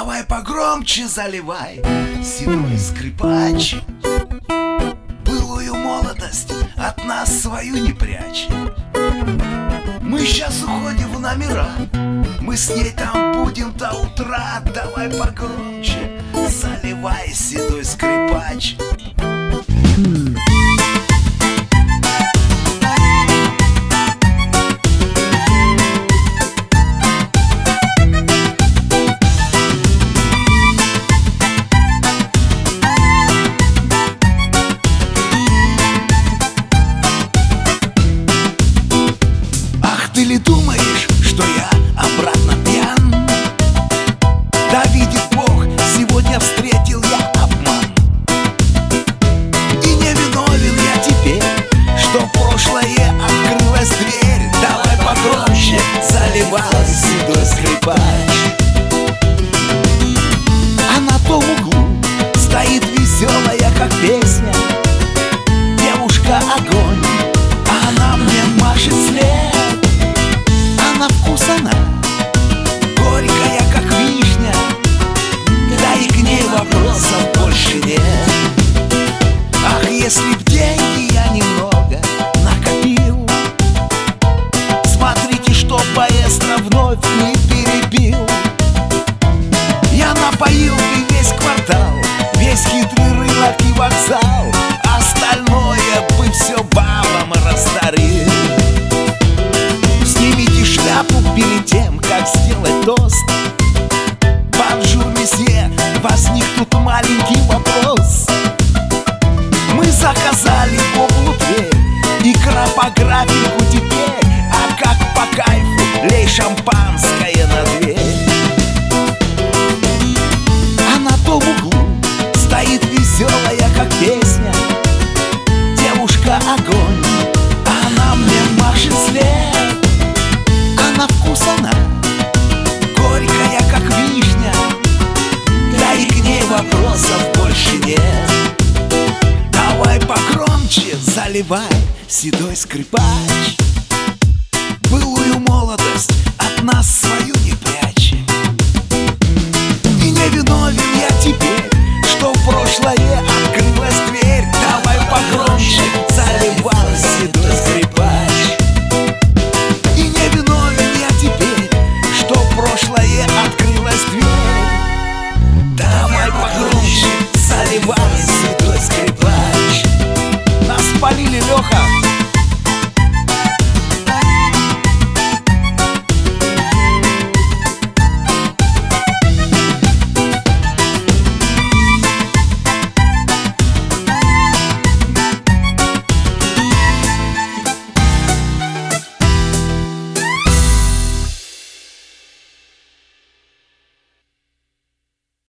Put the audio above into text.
Давай погромче заливай, седой скрипач. Былую молодость от нас свою не прячь. Мы сейчас уходим в номера, мы с ней там будем до утра. Давай погромче заливай, седой скрипач. Ты ли думаешь, что я обратно пьян? Да видит Бог, сегодня встретил я обман. И не виновен я теперь, что в прошлое открылась дверь. Давай погромче заливай, седой скрипач. А на том углу стоит веселая, как песня, девушка-огонь, а она мне машет след. На вкус она горькая, как вишня, да и к ней вопросов больше нет. Ах, если б деньги я немного накопил, смотрите, что маэстро вновь не перебил. Я напоил бы весь квартал, весь хитрый рынок и вокзал, остальное бы все бабам растарил. Снимите шляпу перед тем, как сделать тост. Бонжур, месье, возник тут маленький вопрос. Мы заказали полутверь, икра по графику теперь, а как по кайфу, лей шампанское на дверь. А на том углу стоит веселая, как песня, девушка-огонь, а она мне машет след. На вкус она горькая, как вишня, да и к ней вопросов больше нет. Давай погромче заливай, седой скрипач.